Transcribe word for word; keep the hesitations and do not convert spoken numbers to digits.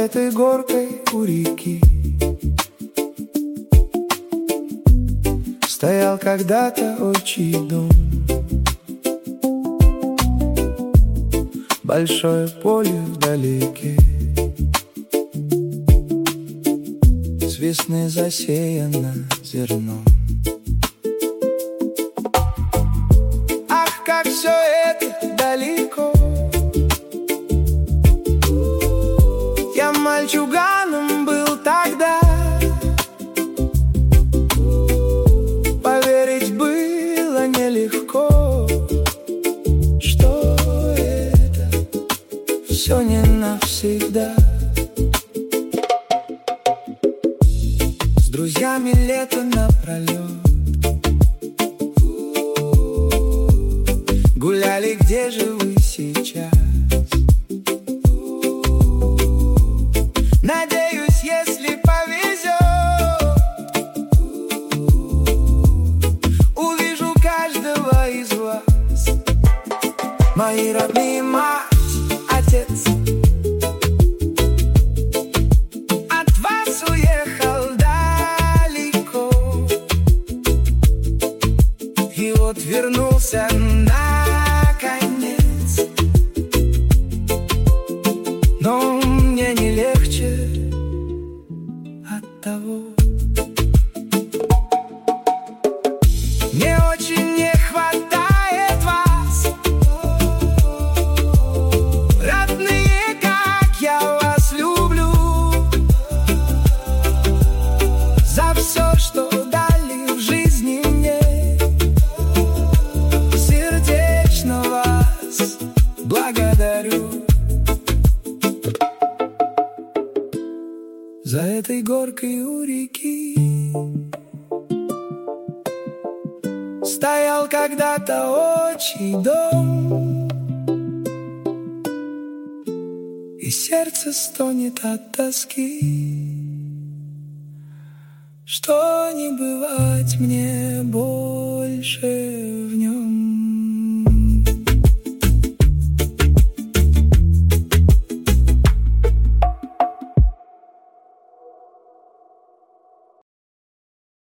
этой горкой у реки стоял когда-то отчий дом. Большое поле вдалеке, с весны засеяно зерном. Ах, как все это далеко! Я мальчуганом был тогда, поверить было нелегко, что это все не навсегда. С друзьями лето напролет гуляли, где же вы сейчас? Надеюсь, если повезет, увижу каждого из вас. Мои родные, мать, отец, от вас уехал далеко, и вот вернулся наконец. Но мне не легче от того. Мне очень не хватает вас, родные, как я вас люблю, за все, что дали в жизни мне. Сердечно вас благодарю. За этой горкой у реки стоял когда-то отчий дом, и сердце стонет от тоски, что не бывать мне больше